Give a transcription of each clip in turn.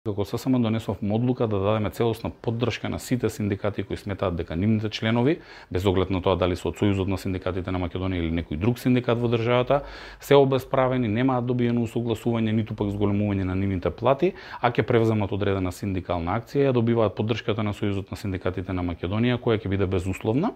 Како ССМ донесовме одлука да дадеме целосна поддршка на сите синдикати кои сметаат дека нивните членови, без оглед на тоа дали се од Сојузот на синдикатите на Македонија или некој друг синдикат во државата, се обесправени, немаат добиено усогласување, ниту пак зголемување на нивните плати, а ќе превземат одредена синдикална акција, ја добиваат поддршката на Сојузот на синдикатите на Македонија, која ќе биде безусловна.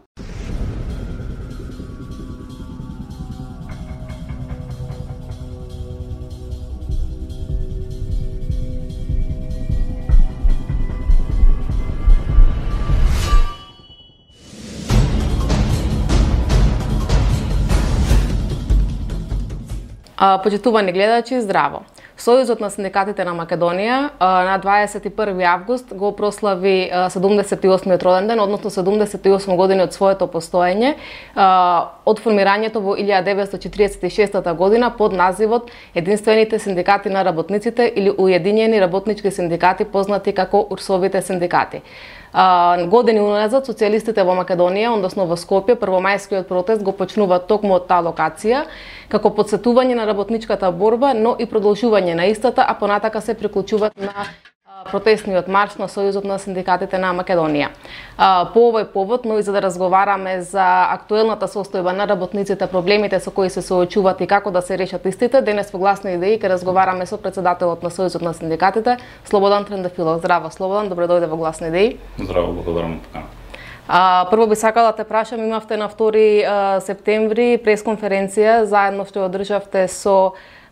Почитувани гледачи, здраво! Сојузот на синдикатите на Македонија на 21 август го прослави 78-миот роден ден, односно 78 години од своето постоење, од формирањето во 1946 година под називот Единствените синдикати на работниците или Уединени работнички синдикати, познати како УРСОВите синдикати. Години уназад социјалистите во Македонија, односно во Скопје, првомајскиот протест го почнува токму од таа локација, како потсетување на работничката борба, но и продолжување на истата, а понатака се приклучуваат на протестниот марш на Сојузот на синдикатите на Македонија. По овој повод, но и за да разговараме за актуелната состојба на работниците, проблемите со кои се соочуваат и како да се решат истите, денес во Гласни идеи ќе разговараме со председателот на Сојузот на синдикатите, Слободан Трендафилов. Здраво, Слободан, добре дојде во Гласни идеи. Здраво, благодарам на поканата. Прво би сакала да те прашам, имавте на 2 септември пресконференција, заедно што ја одржавте со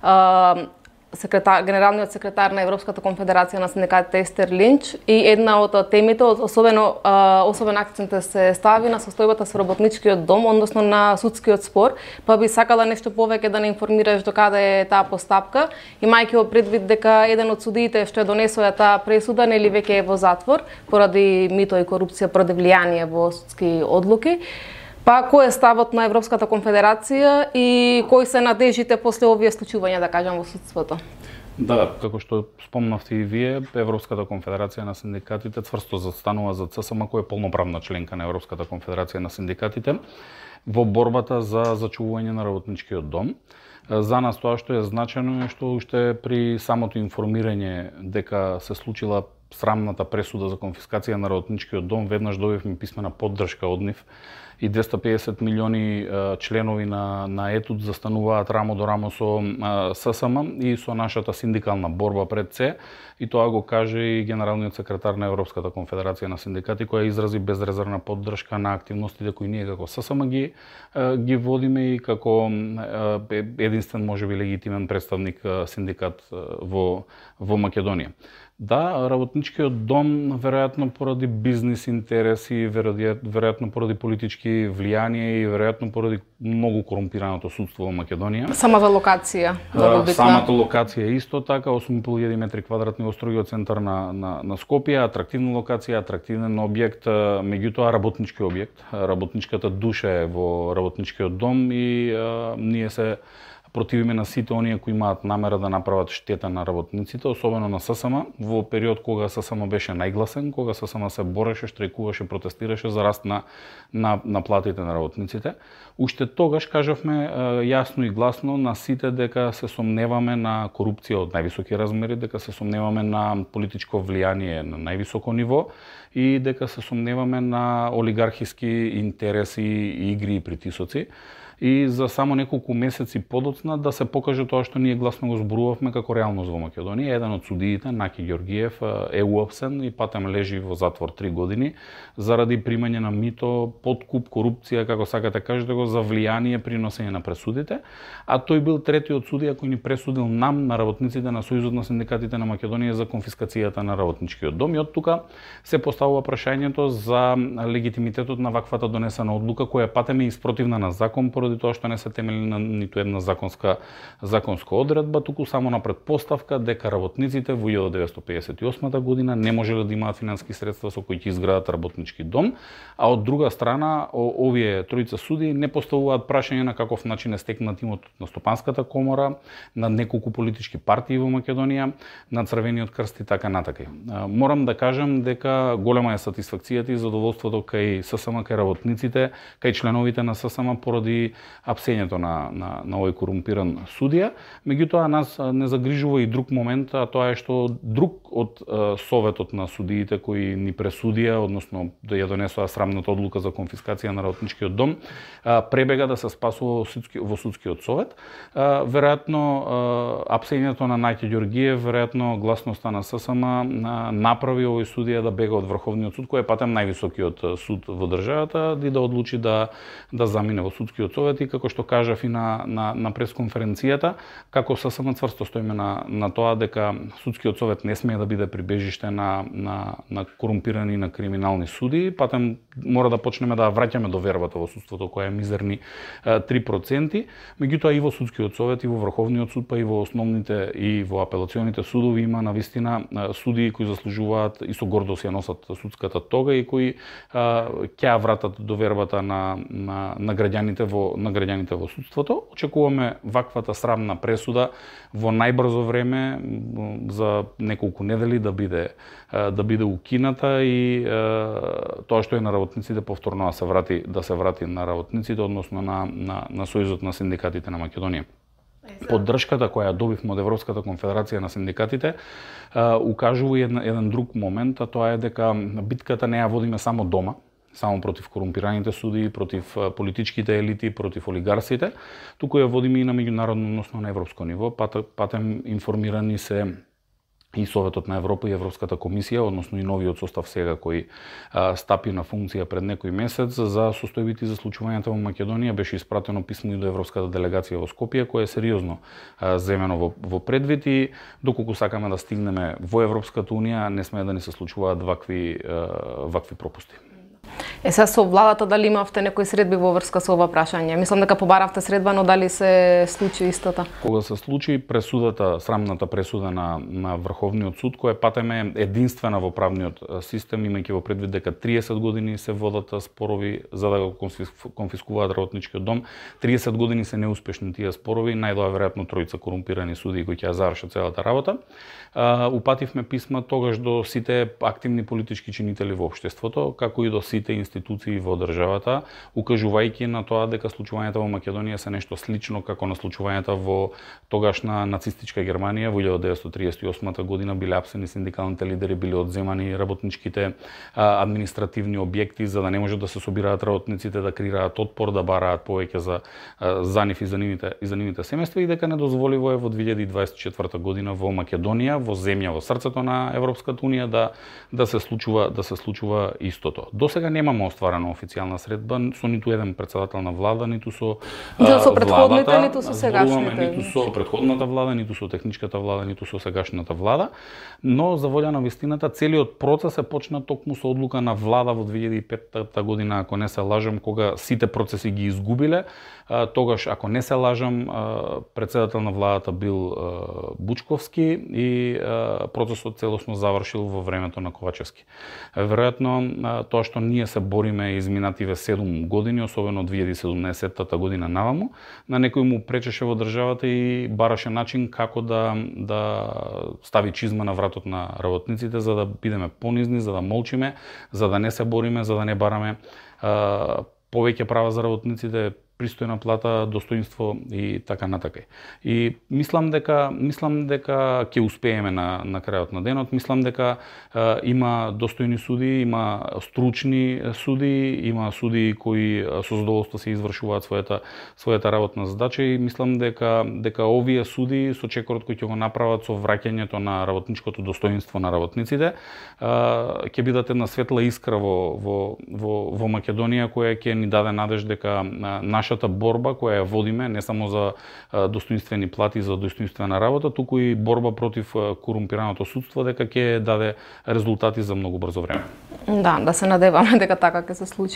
генералниот секретар на Европската конфедерација на синдикатите Естер Линч, и една од темите, особен акцент се стави на состојбата со работничкиот дом, односно на судскиот спор, па би сакала нешто повеќе да не информираш докаде е таа постапка, имајќи во предвид дека еден од судиите што ја донесоа таа пресуда нели веќе е во затвор поради мито и корупција, поради влијание во судски одлуки. Па кој е ставот на Европската конфедерација и кои се надежите после овие случувања, да кажам, во судството? Да, како што спомнавте и вие, Европската конфедерација на синдикатите цврсто застанува за ЦСМ, која е полноправна членка на Европската конфедерација на синдикатите во борбата за зачувување на работничкиот дом. За нас тоа што е значено е што уште при самото информирање дека се случила срамната пресуда за конфискација на работничкиот дом, веднаш добивме писмена поддршка од нив и 250 милиони членови на ЕТУД застануваат рамо до рамо со ССМ и со нашата синдикална борба пред се, и тоа го каже и генералниот секретар на Европската конфедерација на синдикати, која изрази безрезервна поддршка на активностите кои ние како ССМ ги водиме и како единствен можеби легитимен представник синдикат во Македонија. Да, работничкиот дом, веројатно поради бизнис интереси, веројатно поради политички влијанија и веројатно поради многу корумпираното судство во Македонија. Самата локација, многу битна. Самата локација исто така, 8.500 метри квадратни во строгиот центар на Скопје, атрактивна локација, атрактивен објект, меѓутоа работнички објект. Работничката душа е во работничкиот дом и ние се противиме на сите оние кои имаат намера да направат штета на работниците, особено на ССМ, во период кога ССМ беше најгласен, кога ССМ се бореше, штрајкуваше, протестираше за раст на платите на работниците. Уште тогаш кажавме јасно и гласно на сите дека се сомневаме на корупција од највисоки размери, дека се сомневаме на политичко влијание на највисоко ниво и дека се сомневаме на олигархиски интереси, игри и притисоци. И за само неколку месеци подоцна да се покаже тоа што ние гласно го зборувавме како реалност во Македонија. Еден од судиите, Наки Ѓоргиев, е уапсен и патем лежи во затвор 3 години заради примање на мито, подкуп, корупција, како сакате кажете го, за влијание при носење на пресудите. А тој бил третиот судија кој ни пресудил нам, на работниците на Сојузот на синдикатите на Македонија, за конфискацијата на работничкиот дом. И од тука се поставува прашањето за легитимитетот на ваквата донесена одлука, која патем е испротивна на закон, поради тоа што не се темели на ниту една законска одредба, туку само на предпоставка дека работниците во 1958 година не можеле да имаат финански средства со кои ќе изградат работнички дом, а од друга страна овие тројца суди не поставуваат прашање на каков начин е стекнат имотот на Стопанската комора, на неколку политички партии во Македонија, на Црвениот крст и така натака. Морам да кажам дека голема е сатисфакцијата и задоволството кај ССМ, кај работниците, кај членовите на ССМ поради апсењето на овој корумпиран судија. Меѓутоа нас не загрижува и друг момент, а тоа е што друг од Советот на судиите кои ни пресудија, односно да ја донесоа срамната одлука за конфискација на работничкиот дом, пребега да се спасува во судскиот совет. Веројатно апсењето на Наќе Ѓоргиев, веројатно гласноста на ССМ направи овој судија да бега од Врховниот суд, кој е патем највисокиот суд во државата, и да одлучи да замине во судскиот совет. И како што кажав и на пресконференцијата, како ССМ цврсто стоиме на тоа дека судскиот совет не смее да биде прибежиште на корумпирани и на криминални суди, патем мора да почнеме да враќаме довербата во судството, која е мизерни 3%. Меѓутоа и во судскиот совет, и во Врховниот суд, па и во основните и во апелационите судови има навистина судии кои заслужуваат и со гордост ја носат судската тога и кои ќе вратат довербата на граѓаните во судството. Очекуваме ваквата срамна пресуда во најбрзо време, за неколку недели да биде укината и тоа што е на работниците повторно да се врати на работниците, односно на Сојузот на синдикатите на Македонија. Поддршката која добивме од Европската конфедерација на синдикатите укажува еден друг момент, а тоа е дека битката не ја водиме само дома, само против корумпираните суди, против политичките елити, против олигарсите, туку ја водиме и на меѓународно, односно на европско ниво. Патем информирани се и Советот на Европа и Европската комисија, односно и новиот состав сега кој стапи на функција пред некој месец, за состојбите и за случувањата во Македонија беше испратено писмо и до Европската делегација во Скопје, кој е сериозно земено во предвид, и доколку сакаме да стигнеме во Европската унија, не смее да ни се случуваат вакви пропусти. Сега со владата дали имавте некои средби во врска со ова прашање? Мислам дека побаравте средба, но дали се случи истото? Кога се случи пресудата, срамната пресуда на Врховниот суд, која патем е единствена во правниот систем, имајќи во предвид дека 30 години се водат спорови за да го конфискуваат работничкиот дом, 30 години се неуспешни тие спорови, најдоа веројатно тројца корумпирани суди кои ќе ја завршат целата работа. Упативме писма тогаш до сите активни политички чинители во општеството, како и до сите институции во државата, укажувајќи на тоа дека случувањата во Македонија се нешто слично како на случувањата во тогашна нацистичка Германија во 1938 година. Биле апсени синдикалните лидери, биле одземани работничките административни објекти за да не можат да се собираат работниците, да креираат отпор, да бараат повеќе за нив и за нивните семејства, и дека недозволиво е во 2024 година во Македонија, во земја во срцето на Европската унија да се случува истото. Досега немаме остварена официјална средба со ниту еден председател на влада, ниту со претходните, ниту со сегашните. Ниту со претходната влада, ниту со техничката влада, ниту со сегашната влада, но за волја на вистината целиот процес е почна токму со одлука на влада во 2005 година, ако не се лажам, кога сите процеси ги изгубиле. Тогаш, ако не се лажам, председател на владата бил Бучковски и процесот целосно завршил во времето на Ковачевски. Веројатно, тоа што ние се бориме изминативе 7 години, особено од 2017 година наваму, на некој му пречеше во државата и бараше начин како да стави чизма на вратот на работниците, за да бидеме понизни, за да молчиме, за да не се бориме, за да не бараме повеќе права за работниците, пристојна плата, достоинство и така натака. И мислам дека ќе успееме на крајот на денот. Мислам дека има достојни суди, има стручни суди, има суди кои со задоволство се извршуваат својата работна задача, и мислам дека овие суди со чекорот кој ќе го направат со враќањето на работничкото достоинство на работниците ќе бидат една светла искра во Македонија, која ќе ни даде надеж дека нашата борба која ја водиме не само за достоинствени плати, за достоинствена работа, туку и борба против корумпираното судство, дека ќе даде резултати за многу брзо време. Да се надеваме дека така ќе се случи.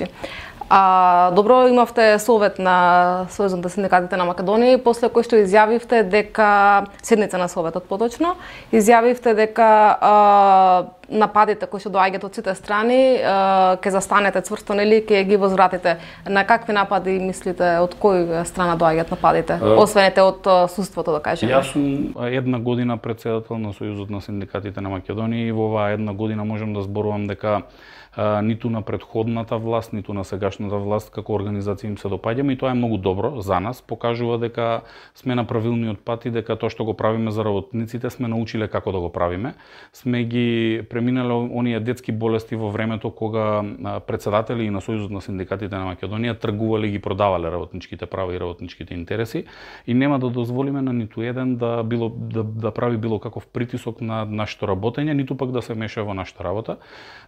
Добро, имавте совет на Сојузот на синдикатите на Македонија, после кој што изјавивте дека седница на советот поточно, изјавивте дека нападите кои што доаѓаат од сите страни, ќе застанете цврсто, нели, ќе ги возвратите? На какви напади мислите, од кој страна доаѓаат нападите? Освен од судството, да кажеме. Јас сум една година председател на Сојузот на синдикатите на Македонија и во оваа една година можам да зборувам дека ниту на претходната власт, ниту на сегашната власт како организација им се допаѓаме и тоа е многу добро за нас, покажува дека сме на правилниот пат и дека тоа што го правиме за работниците сме научиле како да го правиме. Сме ги преминале оние детски болести во времето кога председатели и на Сојузот на синдикатите на Македонија тргувале и ги продавале работничките права и работничките интереси и нема да дозволиме на ниту еден да прави било каков притисок на нашето работење, ниту пак да се меша во нашата работа.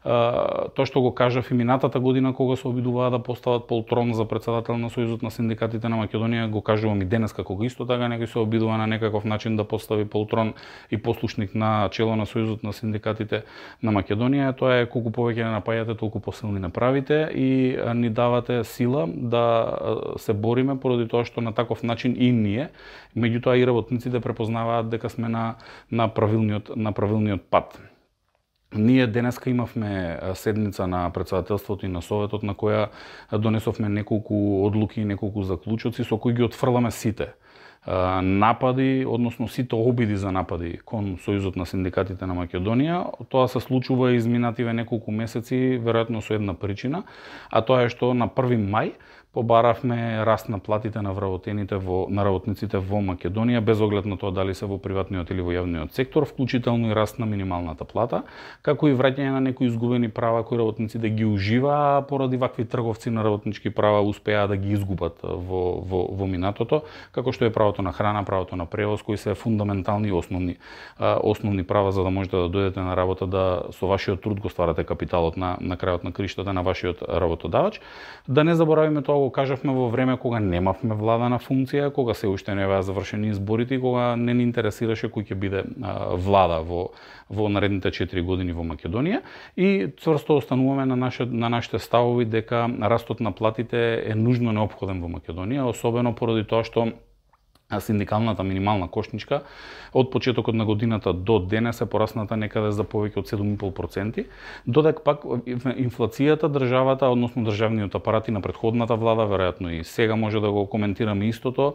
Тоа што го кажав и минатата година кога се обидуваа да постават полтрон за председател на Сојузот на синдикатите на Македонија, го кажувам и денес како исто така некој се обидува на некаков начин да постави полтрон и послушник на чело на Сојузот на синдикатите на Македонија. Тоа е колку повеќе не напаѓате, толку посилни направите и ни давате сила да се бориме поради тоа што на таков начин и ние, меѓутоа и работниците препознаваат дека сме на правилниот пат. Ние денеска имавме седница на председателството и на Советот на која донесовме неколку одлуки и неколку заклучоци со кои ги отфрламе сите напади, односно сите обиди за напади кон Сојузот на синдикатите на Македонија. Тоа се случува изминативе неколку месеци, веројатно со една причина, а тоа е што на 1 мај побаравме раст на платите на работниците во Македонија, без оглед на тоа дали се во приватниот или во јавниот сектор, вклучително и раст на минималната плата, како и враќање на некои изгубени права кои работниците ги уживаа, поради вакви трговци на работнички права успеа да ги изгубат во минатото, како што е правото на храна, правото на превоз, кои се фундаментални и основни права за да можете да дојдете на работа, да со вашиот труд го стварате капиталот на крајот на криштата на вашиот работодавач. Да не заборавиме тоа, го кажавме во време кога немавме владана функција, кога се уште не беа завршени изборите и кога не ни интересираше кој ќе биде влада во наредните 4 години во Македонија и цврсто остануваме на нашите ставови дека растот на платите е нужно неопходен во Македонија, особено поради тоа што синдикалната минимална кошничка од почетокот на годината до денес е порасната некаде за повеќе од 7,5%, додека пак инфлацијата, државата, односно државниот апарат и на претходната влада, веројатно и сега може да го коментираме истото,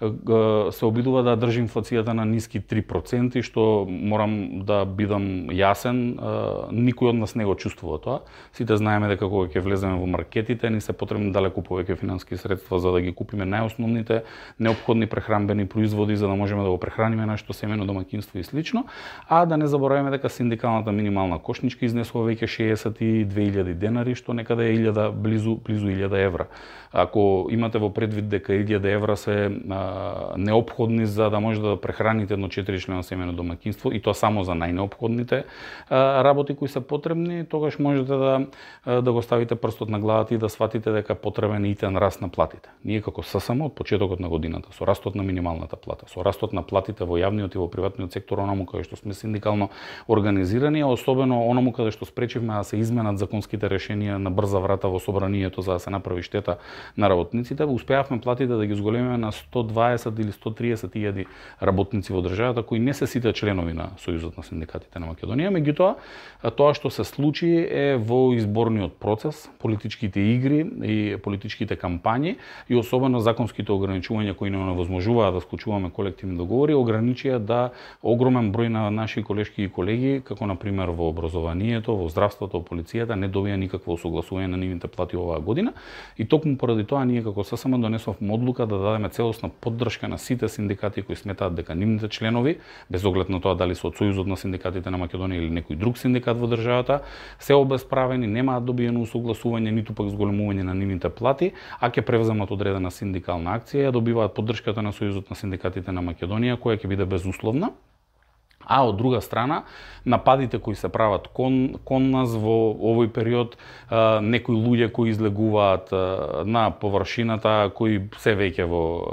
се обидува да држи инфлацијата на ниски 3%, што морам да бидам јасен, никој од нас не го чувствува тоа. Сите знаеме дека кога ќе влеземе во маркетите, ни се потребни далеку повеќе финансиски средства за да ги купиме најосновните неопходни прехранбени производи за да можеме да го прехраниме нашето семено домаќинство и слично, а да не забораваме дека синдикалната минимална кошничка изнесува веќе 62.000 денари, што некаде е близу 1000 евра. Ако имате во предвид дека 1000 евра се неопходни за да може да прехраните едно 4-члено семено домаќинство и тоа само за најнеопходните работи кои се потребни, тогаш можете да го ставите прстот на главата и да сватите дека потребен итен раст на платите. Ние како ССМ од почетокот на годината со растот на минималната плата, со растот на платите во јавниот и во приватниот сектор, онаму каде што сме синдикално организирани, а особено онаму каде што спречивме да се изменат законските решенија на брза врата во собранието за да се направи штета на работниците, успеавме платите да ги зголемиме на 120 или 130 илјади работници во државата кои не се сите членови на Сојузот на синдикатите на Македонија. Меѓутоа, тоа што се случи е во изборниот процес, политичките игри и политичките кампањи и особено законските ограничувања кои не невозможуваа да склучуваме колективни договори, ограничија да огромен број на наши колешки и колеги, како на пример во образованието, во здравството, во полицијата, не добија никакво согласување на нивните плати оваа година и токму поради тоа ние како ССМ донесовме одлука да дадеме целосна поддршка на сите синдикати кои сметаат дека нивните членови, без оглед на тоа дали се од Сојузот на синдикатите на Македонија или некој друг синдикат во државата, се обесправени, немаат добиено согласување, ниту пак зголемување на нивните плати, а ќе превземат одредена синдикална акција, ја добиваат поддршката на Сојузот на синдикатите на Македонија, која ќе биде безусловна. А од друга страна, нападите кои се прават кон нас во овој период, некои луѓе кои излегуваат на површината, кои се веќе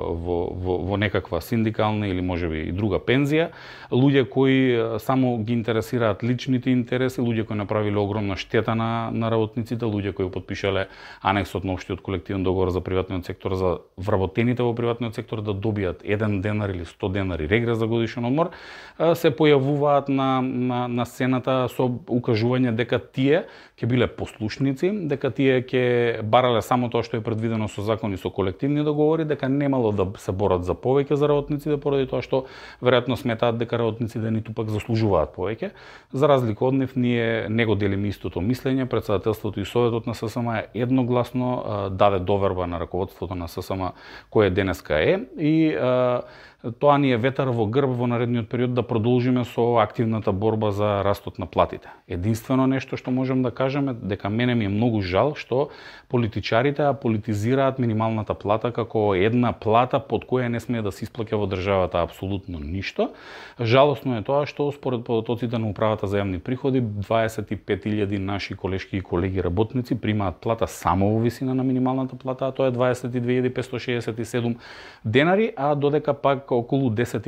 во некаква синдикална или можеби и друга пензија, луѓе кои само ги интересираат личните интереси, луѓе кои направиле огромна штета на работниците, луѓе кои потпишале анексот на општиот колективен договор за приватниот сектор за вработените во приватниот сектор да добијат 1 денар или 100 денари регрес за годишен одмор, се појавуваат на сцената со укажување дека тие ќе биле послушници, дека тие ќе барале само тоа што е предвидено со закони, со колективни договори, дека немало да се борат за повеќе за работниците поради тоа што веројатно сметаат дека работниците ниту пак заслужуваат повеќе. За разлика од нив, ние не го делиме истото мислење. Претседателството и Советот на ССМ едногласно даде доверба на раководството на ССМ кое денеска е и тоа ни е ветар во грб во наредниот период да продолжиме со активната борба за растот на платите. Единствено нешто што можем да кажеме дека мене ми е многу жал што политичарите политизираат минималната плата како една плата под која не смее да се исплаќа во државата апсолутно ништо. Жалосно е тоа што според податоците на Управата за јавни приходи 25.000 наши колешки и колеги работници примаат плата само во висина на минималната плата, а тоа е 22.567 денари, а додека пак околу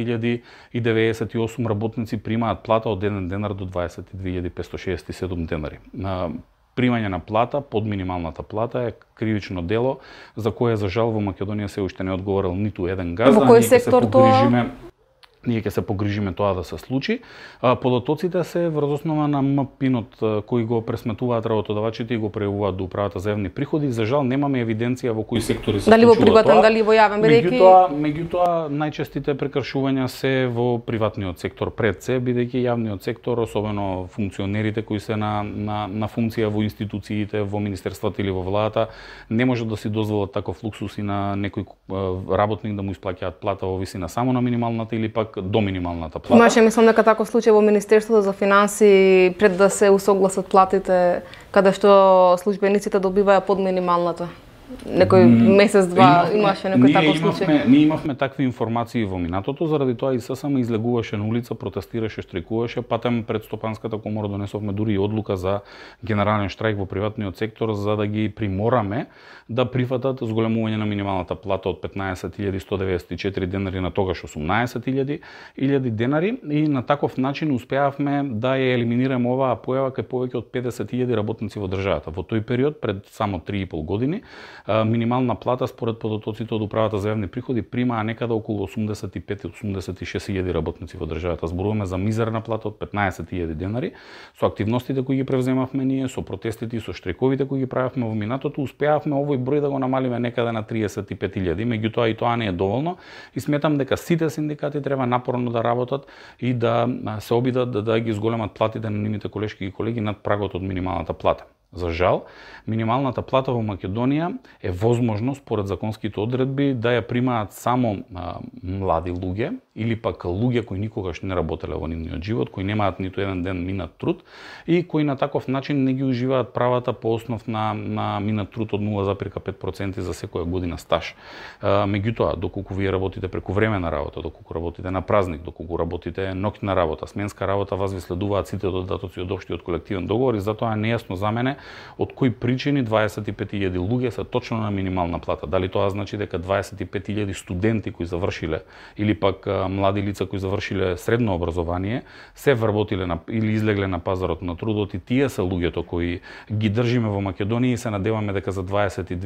10.098 работници примаат плата од 1 денар до 22.567 денари. Примање на плата под минималната плата е кривично дело за кое за жал во Македонија се уште не одговорил ниту еден газда. Во кој сектор тоа? Ние ќе се погрижиме тоа да се случи. Податоците се врз основа на МПИНот кои го пресметуваат работодавачите и го прејавуваат до Управата за јавни приходи. За жал немаме евиденција во кои сектори се случува тоа. Дали во приватен, дали во јавен, бидејќи Меѓутоа најчестите прекршувања се во приватниот сектор пред се, бидејќи јавниот сектор, особено функционерите кои се на функција во институциите, во министерствата или во владата, не можат да си дозволат таков луксус и на некој работник да му исплаќаат плата во висина само на минималната или пак до минималната плата. Имаше, мислам дека таков случај во Министерството за финансии пред да се усогласат платите, каде што службениците добиваја под минималната. Некој месец-два имаше некој таков случај. Ние имавме такви информации во минатото, заради тоа и ССМ излегуваше на улица, протестираше, штрикуваше, патем пред Стопанската комора донесовме дури и одлука за генерален штрайк во приватниот сектор за да ги примораме да прифатат зголемување на минималната плата од 15.194 денари на тогаш 18.000 денари и на таков начин успеавме да ја елиминираме оваа појава кај повеќе од 50.000 работници во државата. Во тој период, пред само 3,5 години, минимална плата според податоците од Управата за јавни приходи примаа некаде околу 85-86.000 работници во државата. Зборуваме за мизерна плата од 15.000 денари. Со активностите кои ги превземавме ние, со протестите и со штрайковите кои ги правевме во минатото, успеавме овој број да го намалиме некаде на 35.000. Меѓутоа и тоа не е доволно и сметам дека сите синдикати треба напорно да работат и да се обидат да ги зголемат платите на нивните колешки и колеги над прагот од минималната плата. За жал, минималната плата во Македонија е возможно според законските одредби да ја примаат само млади луѓе или пак луѓе кои никогаш не работеле во нивниот живот, кои немаат ниту еден ден минат труд и кои на таков начин не ги уживаат правата по основ на минат труд од 0,5% за секоја година стаж. Меѓутоа, доколку вие работите прекувремена работа, доколку работите на празник, доколку работите ноќна работа, сменска работа, вас ви следуваат сите додатоци од општиот колективен договор и затоа е нејасно за мене од кои причини 25.000 луѓе се точно на минимална плата. Дали тоа значи дека 25.000 студенти кои завршиле или пак млади лица кои завршиле средно образование се вработиле или излегле на пазарот на трудот и тие се луѓето кои ги држиме во Македонија и се надеваме дека за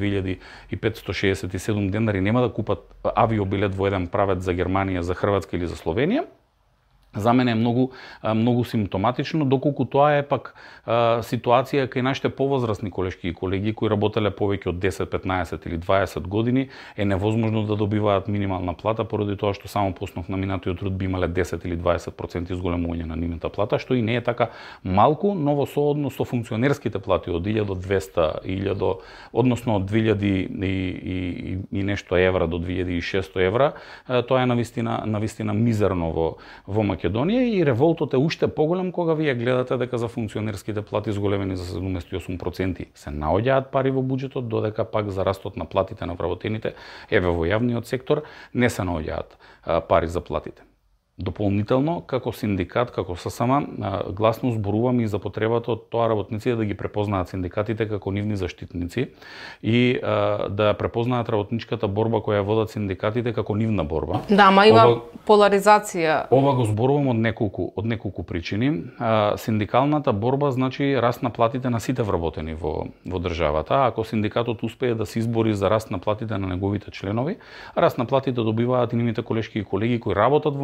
22.567 денари нема да купат авиобилет во еден правец за Германија, за Хрватска или за Словенија. За мене е многу симптоматично, доколку тоа е пак ситуација кај нашите повозрасни колешки и колеги кои работеле повеќе од 10, 15 или 20 години, е невозможно да добиваат минимална плата поради тоа што само по основ на минатиот труд би имале 10 или 20% изголемување на нивната плата, што и не е така малку, но во сооднос со функционерските плати од 1200, 1000, односно од 2000 и нешто евра до 2600 евра, тоа е навистина мизерно во Македонија и револтот е уште поголем кога вие гледате дека за функционерските плати зголемени за 78% се наоѓаат пари во буџетот, додека пак за растот на платите на вработените еве во јавниот сектор не се наоѓаат пари за платите. Дополнително, како синдикат, како ССМ, гласно зборуваме и за потребата од тоа работниците да ги препознаат синдикатите како нивни заштитници и да препознаат работничката борба која водат синдикатите како нивна борба. Да, ма има поларизација. Ова го зборувам од неколку причини. Синдикалната борба значи раст на платите на сите вработени во државата. Ако синдикатот успее да се избори за раст на платите на неговите членови, раст на платите добиваат и нивните колешки и колеги кои работат во нивната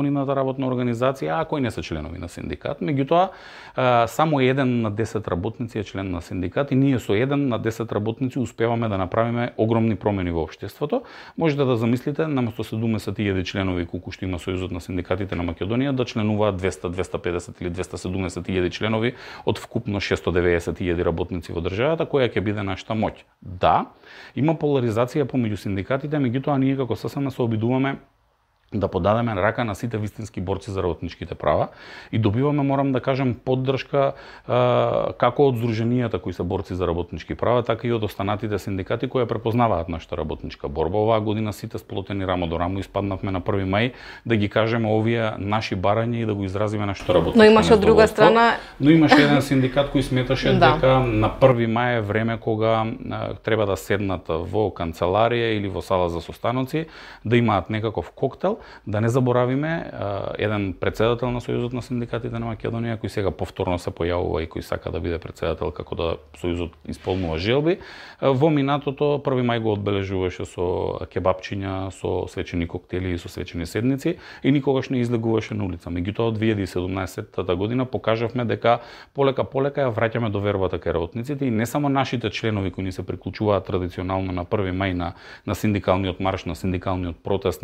работна организација, а кои не се членови на синдикат. Меѓутоа, само 1 на 10 работници е член на синдикат и ние со 1 на 10 работници успеваме да направиме огромни промени во општеството. Можете да замислите, наместо 70.000 членови колку што има Сојузот на синдикатите на Македонија, да членуваат 200, 250 или 270.000 членови од вкупно 690.000 работници во државата, која ќе биде нашата моќ. Да, има поларизација помеѓу синдикатите, меѓутоа ние како ССМ се обидуваме да подадеме рака на сите вистински борци за работничките права и добиваме, морам да кажем, поддршка како од здруженијата кои се борци за работнички права, така и од останатите синдикати кои препознаваат нашата работничка борба. Оваа година сите сплотени рамо до рамо испаднавме на 1 мај да ги кажеме овие наши барања и да го изразиме нашето работничко. Но имаше од друга страна, но имаше еден синдикат кој сметаше дека на 1 мај е време кога треба да седнат во канцеларија или во сала за состаноци, да имаат некаков коктел. Да не заборавиме, еден председател на Сојузот на синдикатите на Македонија, кој сега повторно се појавува и кој сака да биде председател како да Сојузот исполнува желби, во минатото 1 мај го одбележуваше со кебапчиња, со свечени коктели и со свечени седници и никогаш не излегуваше на улица. Меѓутоа, од 2017 година покажавме дека полека ја враќаме довербата кај работниците и не само нашите членови кои ни се приклучуваат традиционално на 1 мај на синдикалниот марш, на синдикалниот протест,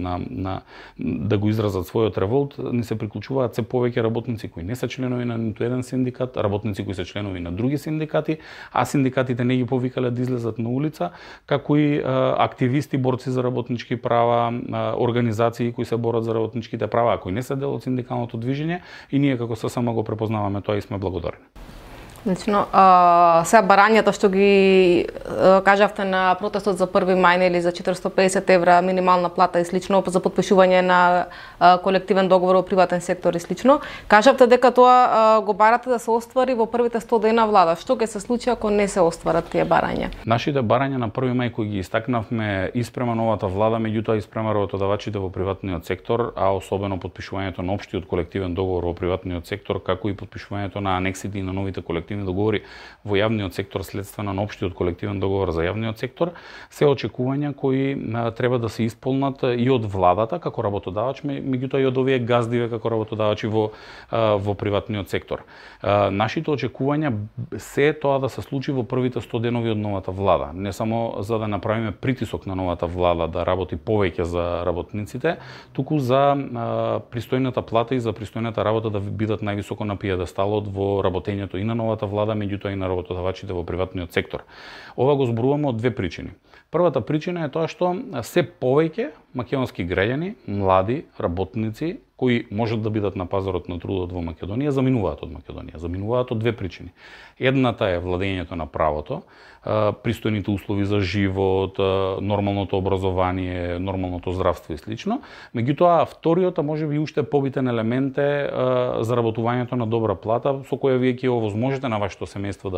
да го изразат својот револт, ни се приклучуваат се повеќе работници кои не се членови на ниту еден синдикат, работници кои се членови на други синдикати, а синдикатите не ги повикале да излезат на улица, како и активисти, борци за работнички права, организации кои се борат за работничките права, а кои не се дел од синдикалното движење и ние како ССМ го препознаваме тоа и сме благодарни. Лично, сега барањата што ги кажавте на протестот за 1 мај или за 450 евра минимална плата и слично за подпишување на колективен договор во приватен сектор и слично, кажавте дека тоа го барате да се оствари во првите 100 дена влада. Што ќе се случи ако не се остварат тие барања? Нашите барања на 1 мај кои ги истакнавме испрема новата влада, меѓутоа испрема работодавачите во приватниот сектор, а особено подпишувањето на општиот колективен договор во приватниот сектор, како и подпишувањето на анексите и на новите колективни договори во јавниот сектор следствено на општиот колективен договор за јавниот сектор, се очекувања кои треба да се исполнат и од владата како работодавач, меѓутоа и од овие газдиве како работодавачи во приватниот сектор. Нашите очекувања се тоа да се случи во првите 100 денови од новата влада, не само за да направиме притисок на новата влада да работи повеќе за работниците, туку за пристојната плата и за пристојната работа да бидат највисоко на пиедесталот во работењето и на новата влада, меѓутоа и на работодавачите во приватниот сектор. Ова го зборуваме од две причини. Првата причина е тоа што се повеќе македонски граѓани, млади работници кои можат да бидат на пазарот на трудот во Македонија, заминуваат од Македонија. Заминуваат од две причини. Едната е владењето на правото, пристојните услови за живот, нормалното образование, нормалното здравство и слично. Меѓутоа, вториот, а можеби уште побитен елемент е заработувањето на добра плата, со која вие ќе овозможите на вашето семејство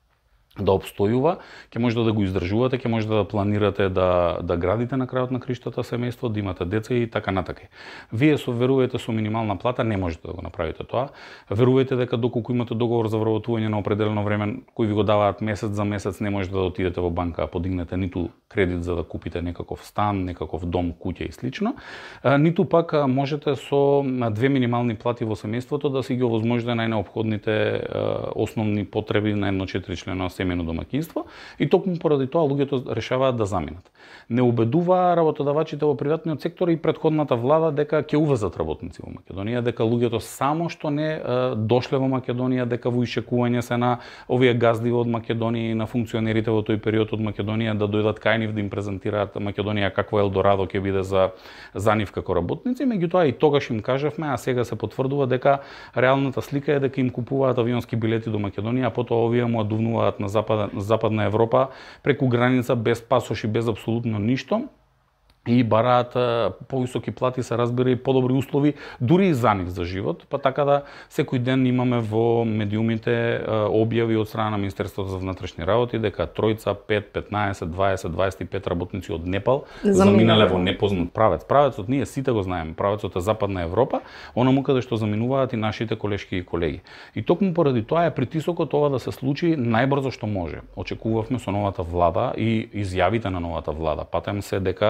да обстојува, ќе можете да го издржувате, ќе можете да планирате да градите на крајот на криштата семејство, да имате деца и така натака. Вие верувате со минимална плата не можете да го направите тоа. Верувате дека доколку имате договор за вработување на определено време кој ви го даваат месец за месец, не можете да отидете во банка, подигнете ниту кредит за да купите некаков стан, некаков дом, куќа и слично, ниту пак можете со две минимални плати во семејството да си ги овозможите најнеопходните основни потреби на едно 4-члено семејно домаќинство и токму поради тоа луѓето решаваат да заминат. Не убедува работодавачите во приватниот сектор и претходната влада дека ќе увезат работници во Македонија, дека луѓето само што не дошле во Македонија, дека во ишчекување се на овие газди од Македонија и на функционерите во тој период од Македонија да дојдат кај нив да им презентираат Македонија какво Елдорадо ќе биде за нив како работници, меѓутоа и тогаш им кажавме, а сега се потврдува дека реалната слика е дека им купуваат авионски билети до Македонија, а потоа овие му адувнуваат на Западна Европа преку граница без пасош и без апсолутно ништо и бараат повисоки плати, се разбира, и подобри услови дури и за нив за живот, па така да секој ден имаме во медиумите објави од страна на Министерството за внатрешни работи дека 3, 5, 15, 20, 25 работници од Непал заминале во непознат правец. Правецот ние сите го знаеме, правецот е Западна Европа, онаму каде што заминуваат и нашите колешки и колеги. И токму поради тоа е притисокот ова да се случи најбрзо што може. Очекувавме со новата влада и изјавите на новата влада. Патем се дека ќе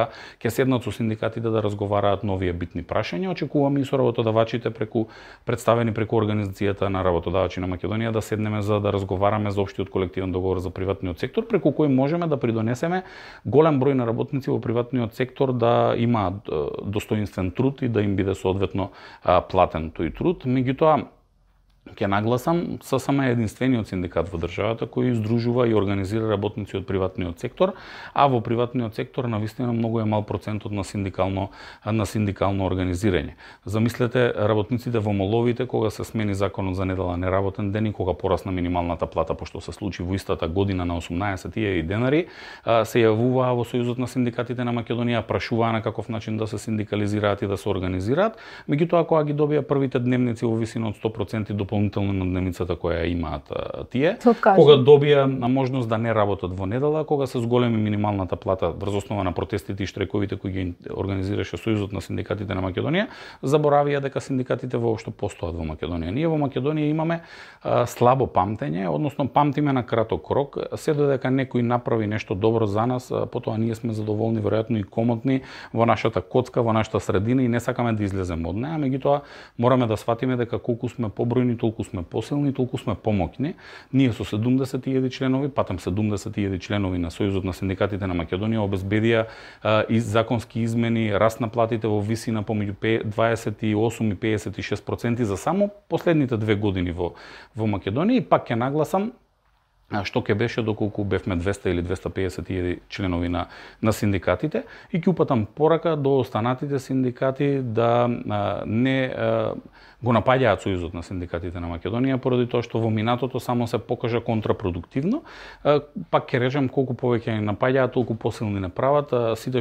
ќе седнат со синдикатите да разговараат нови битни прашања. Очекуваме и со работодавачите представени преку Организацијата на работодавачи на Македонија да седнеме за да разговараме за општиот колективен договор за приватниот сектор, преку кој можеме да придонесеме голем број на работници во приватниот сектор да имаат достоинствен труд и да им биде соодветно платен тој труд. Меѓутоа, ќе нагласам, ССМ е единствениот синдикат во државата кој издружува и организира работници од приватниот сектор, а во приватниот сектор навистина многу е мал процентот на синдикално организирање. Замислете работниците во моловите кога се смени законот за недела неработен ден и кога порасна минималната плата, пошто се случи во истата година на 18.000 денари, се јавуваа во Сојузот на синдикатите на Македонија, прашуваа на каков начин да се синдикализираат и да се организираат. Меѓутоа, кога ги добија првите дневници во висина од 100% дополнително на дневницата која имаат тие, кога добија можност да не работат во недела, кога се зголеми минималната плата врз основа на протестите и штрайковите кои ги организираше Сојузот на синдикатите на Македонија, заборавија дека синдикатите воопшто постојат во Македонија. Ние во Македонија имаме слабо памтење, односно памтиме на краток рок, се додека некој направи нешто добро за нас, потоа ние сме задоволни, веројатно и комотни во нашата коцка, во нашата средина и не сакаме да излеземе од неа, меѓутоа мораме да сватиме дека колку сме побројни, толку сме посилни, толку сме помоќни. Ние со 70.000 членови, патем 70.000 членови на Сојузот на синдикатите на Македонија обезбедија и законски измени, раст на платите во висина помеѓу 28 и 56% за само последните 2 години во Македонија. И пак ќе нагласам што ќе беше доколку бевме 200 или 250.000 членови на синдикатите и ќе упатам порака до останатите синдикати да не го напаѓаат Сојузот на синдикатите на Македонија поради тоа што во минатото само се покажа контрапродуктивно. Пак ќе речем колку повеќе ни напаѓаат, толку посилни не прават. Сите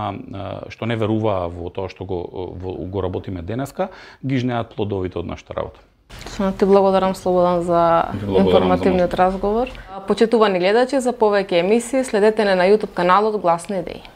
што не веруваа во тоа што го работиме денеска, ги жнеат плодовите од нашата работа. Ти благодарам, Слободан, за информативниот разговор. Почитувани гледачи, за повеќе емисии следете на YouTube каналот Гласни идеи.